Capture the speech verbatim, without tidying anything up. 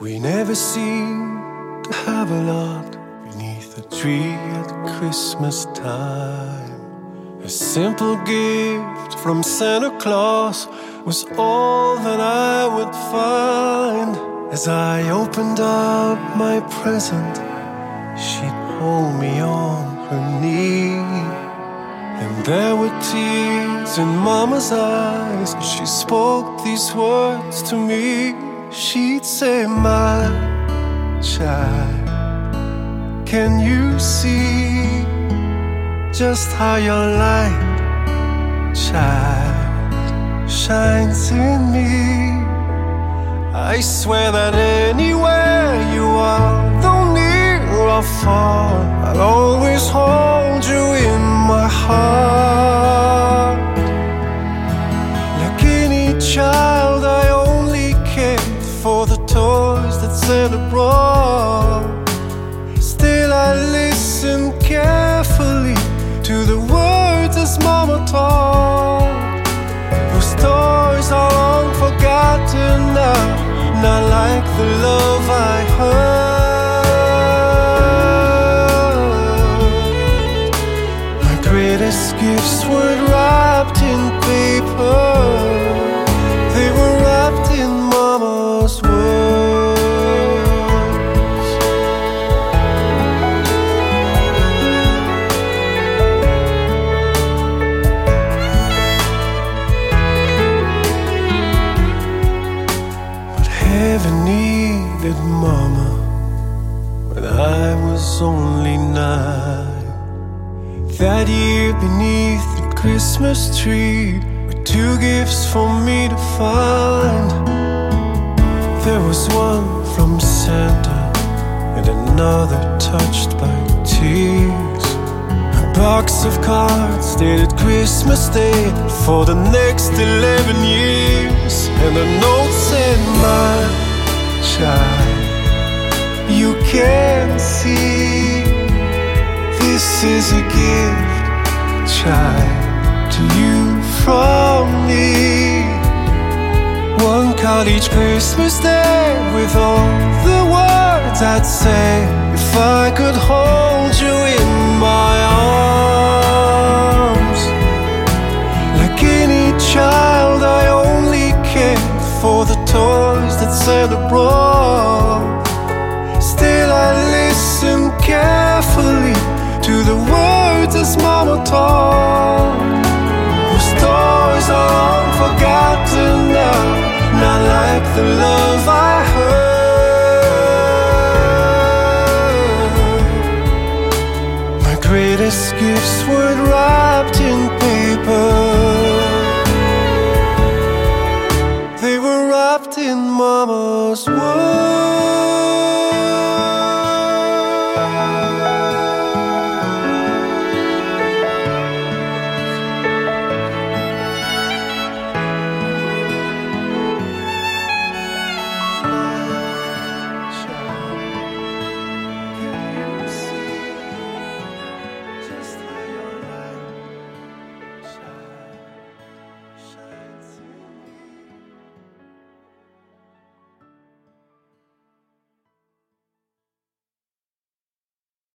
We never seem to have a lot beneath the tree at Christmas time. A simple gift from Santa Claus was all that I would find. As I opened up my present, she'd hold me on her knee. And there were tears in Mama's eyes as she spoke these words to me. She'd say, my child, can you see just how your light, child, shines in me? I swear that anywhere you are, though near or far, I'll always hold you in my heart. Like any child, I only cared for the toys that Santa brought. Still I listened carefully to the words as Mama taught. Those toys are long forgotten now, not like the love I heard. My greatest gifts were wrapped in paper. They were wrapped in Mama's words. But heaven needed Mama when I was only nine. That year beneath the Christmas tree were two gifts for me to find. There was one from Santa and another touched by tears. A box of cards dated Christmas Day for the next eleven years. And the note said, my child, you can see this is a gift, child, to you from me. One card each Christmas Day with all the words I'd say if I could hold you in my arms. Like any child, I only cared for the toys that Santa brought. Still I listened carefully to the words as Mama taught. Those toys are long forgotten now, not like the love I heard. My greatest gifts were wrapped in paper. They were wrapped in Mama's words.